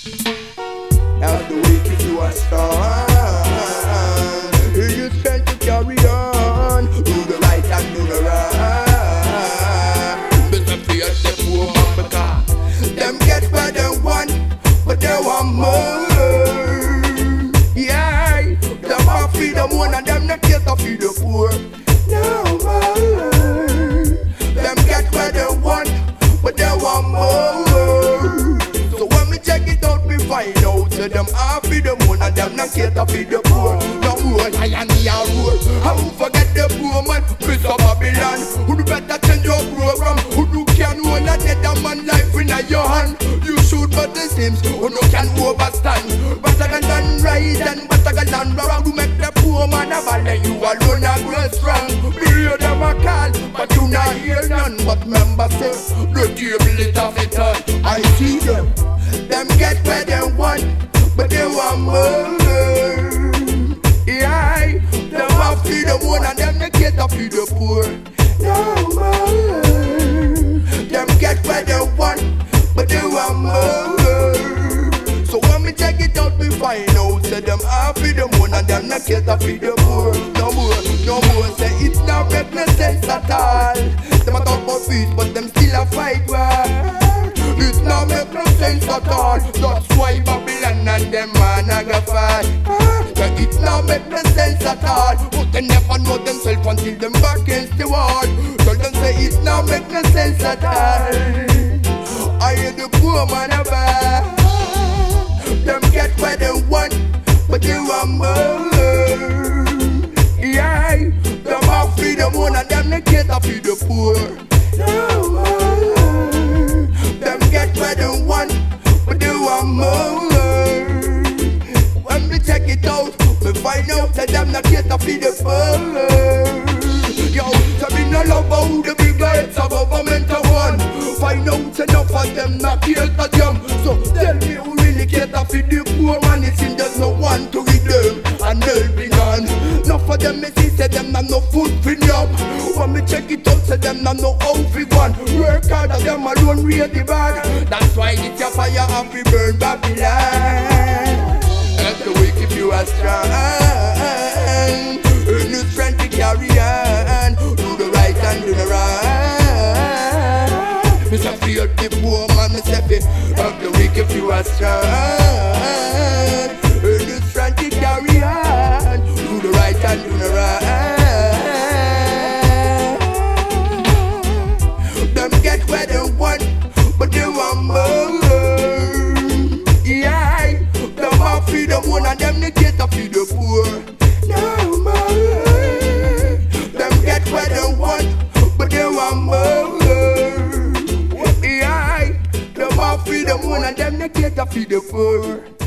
Now the weak if you are strong, you tend to carry on. Do the right and do the wrong. Better fear the poor man because them get what they want, but they want more. Yeah, them want feed them one and them not care to feed the poor. No more. Them get what they want, but they want more. So when me check it out, me find out say them half feed them one and them not care to feed the poor. No more lion me a roar. How forget the poor man, Mr. Babylon. Who do better change your program? Who do can hold a dead man life in your hand? You shoot but the Sims, who no can overstand. Better than right and better than wrong. To make the poor man a valley, you alone a grow strong. Hear them a call, but you not hear none. But remember say, the table it off it on. I see them get where they want, but they want more. Yeah, them want feed the one and them they get to feed the poor. No more. Them get where they want, but they want more. So when me check it out, we find out say them half feed them one and them not get to feed the poor. No more, no more. Say it now make no sense at all. Them a talk about peace, but them still a fight war. It now make no sense at all. That's why Babylon and them man a go fight. It now make no sense at all. But they never know themselves until them back against the wall. Tell them say it now make no sense at all. I hear the poor man a bad. Them get what they want, but they want more. Yeah, them half feed them one and them they get to feed the poor. No more. Them get what they want, but they want more. When we check it out, we find out that them not get to feed the poor. Yo, so me no love how the big heads of government a one. Find out enough of them not care to them. So tell me who really care to feed the poor man. It seems there's no one to read them and helping on. Enough of them me see say them not no food for them. When me check it out say them not no how fi one. Work hard and them alone really bad. That's why it's your fire and we burn Babylon. Let the weak if you are strong. Earn your strength to carry on. Do the right and do the wrong. Mr. Fear the poor man, Mr. Fear. Help the weak if you are strong. Earn your strength to carry on. Do the right and do the wrong. Them get where they want, but they want more. Yeah, them want feed them one and them they get to feed the poor. No more. Them get where they want, but they want more. Yeah, them want feed them one and them they get to feed the poor.